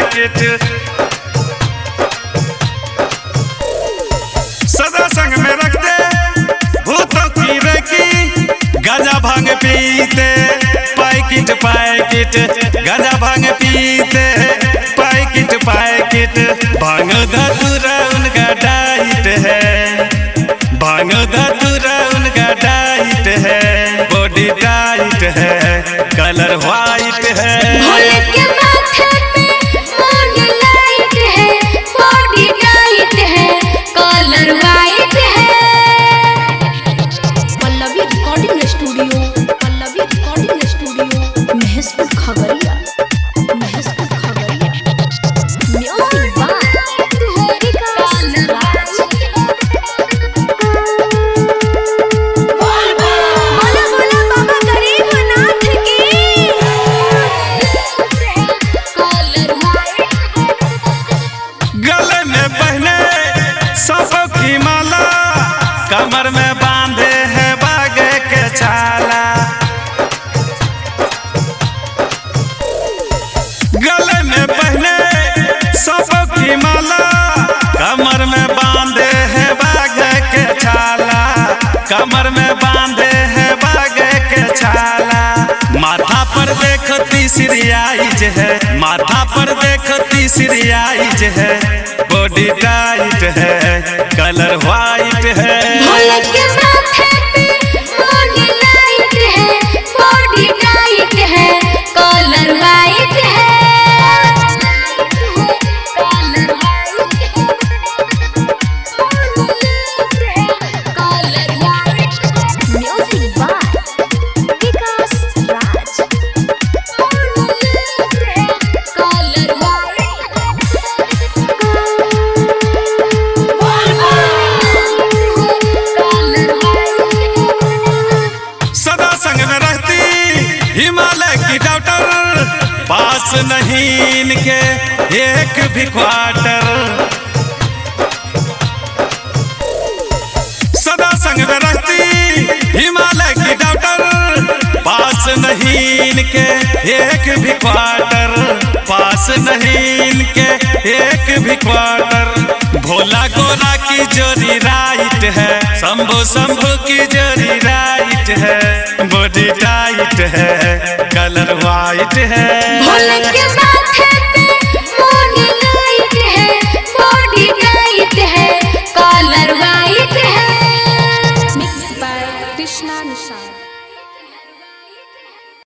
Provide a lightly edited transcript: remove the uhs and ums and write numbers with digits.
Packet. सदा संग में रखते भूतों की रेकी, गांजा भांग पीते पैकेट पैकेट, गांजा भांग पीते पैकेट पैकेट। भांग धतूरा उनका डाइट है, भांग धतूरा उनका डाइट है, बॉडी टाइट है, कलर व्हाइट है। भोले के माथे पे मून लाइट है, बॉडी टाइट है, कलर व्हाइट है। Pallavi recording studio, Pallavi recording studio, Maheshpur Khagaria, Maheshpur Khagaria. Music by Vikas Raj. बोला बोला बाबा गरीबनाथ की। Colour white. गले में पहने सांपों की माला, कमर में बांधे है बागे के छाला। गले में पहने सांपों की माला, कमर में बांधे है बागे के छाला, कमर में बांधे है बागे के छाला। माथा पर देखो तीसरी आइज है, माथा पर देखो तीसरी आइज है, बॉडी टाइट है, कलर व्हाइट है। भोले के माथे पे मून लाइट है, बॉडी टाइट है, कलर व्हाइट है। कलर व्हाइट है, colour white. Music by Vikas Raj. Colour सदा संग में रहती हिमालय की डॉक्टर, पास नहीं इनके एक भी क्वार्टर। सदा संग में रहती हिमालय की डॉक्टर, पास नहीं इनके एक भी क्वार्टर, पास नहीं इनके एक भी क्वार्टर। भोला गोरा की जोड़ी राइट है, शंभू शंभू की जोड़ी राइट है, बॉडी टाइट है, कलर व्हाइट है। भोले के माथे पे मून लाइट है, बॉडी टाइट है, कलर व्हाइट है। Mix by Krishna Nishad.